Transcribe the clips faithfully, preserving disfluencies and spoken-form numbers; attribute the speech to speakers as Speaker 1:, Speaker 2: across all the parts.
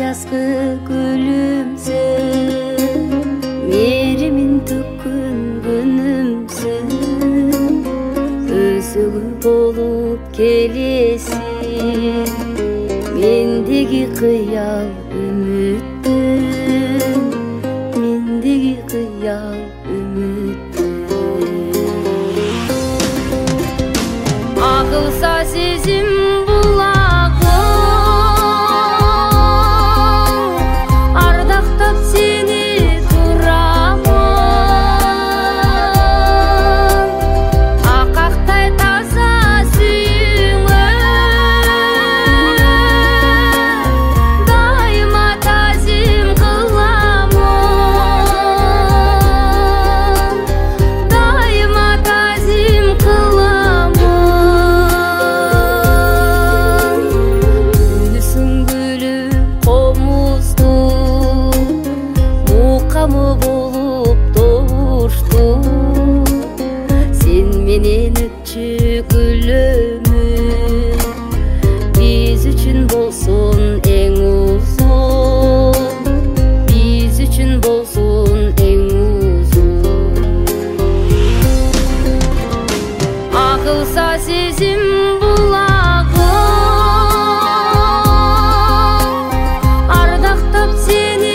Speaker 1: жазгы гүлүмсүн, мээримин төккөн күнүмсүн, өзөгү болуп келесиң, мендеги кыял үмүттүн, мендеги кыял үмүттүн. Агылса сезим болуп турушту, сен менен өтчү күлөмүн, биз үчүн болсун эң узун, биз үчүн болсун эң узун. Агылса сезим булагы, ардактап сени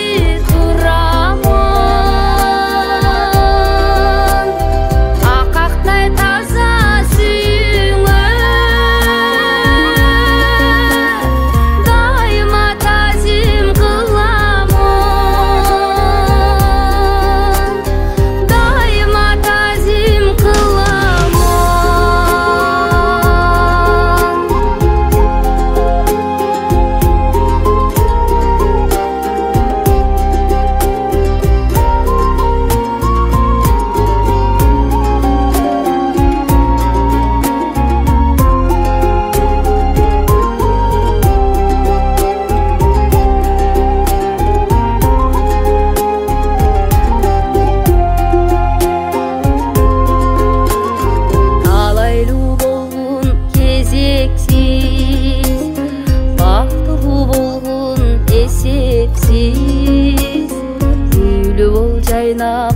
Speaker 1: esepsiz, gülü ol жайнап